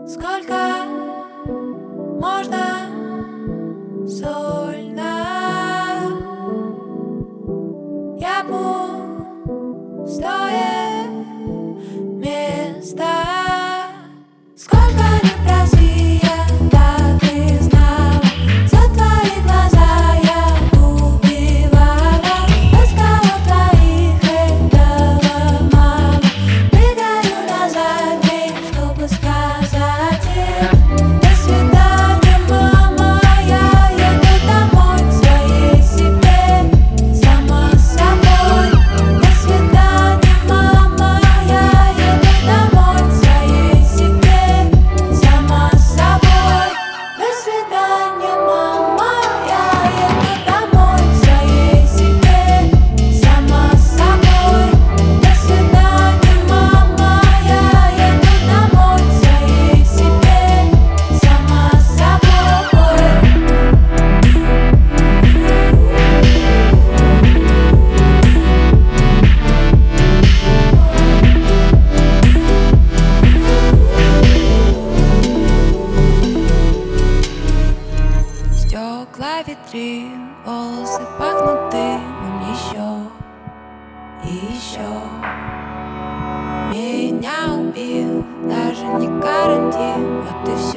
Сколько можно сольно? Я пустое место. Сколько не проси, да ты знала, за твои глаза я убивала. Искала твоих, этого мало. Бегаю назад, чтобы сказать им до свидания, мама. Я еду домой к своей себе, сама с собой. До свидания, мама. Я еду домой к своей себе, сама с собой. До свидания, мама. Я еду домой к своей себе, сама с собой. До свидания, мама. Я еду домой к своей себе, сама с собой. Стекла витрин, волосы пахнут дымом еще и еще. Меня убил даже не карантин, вот и все.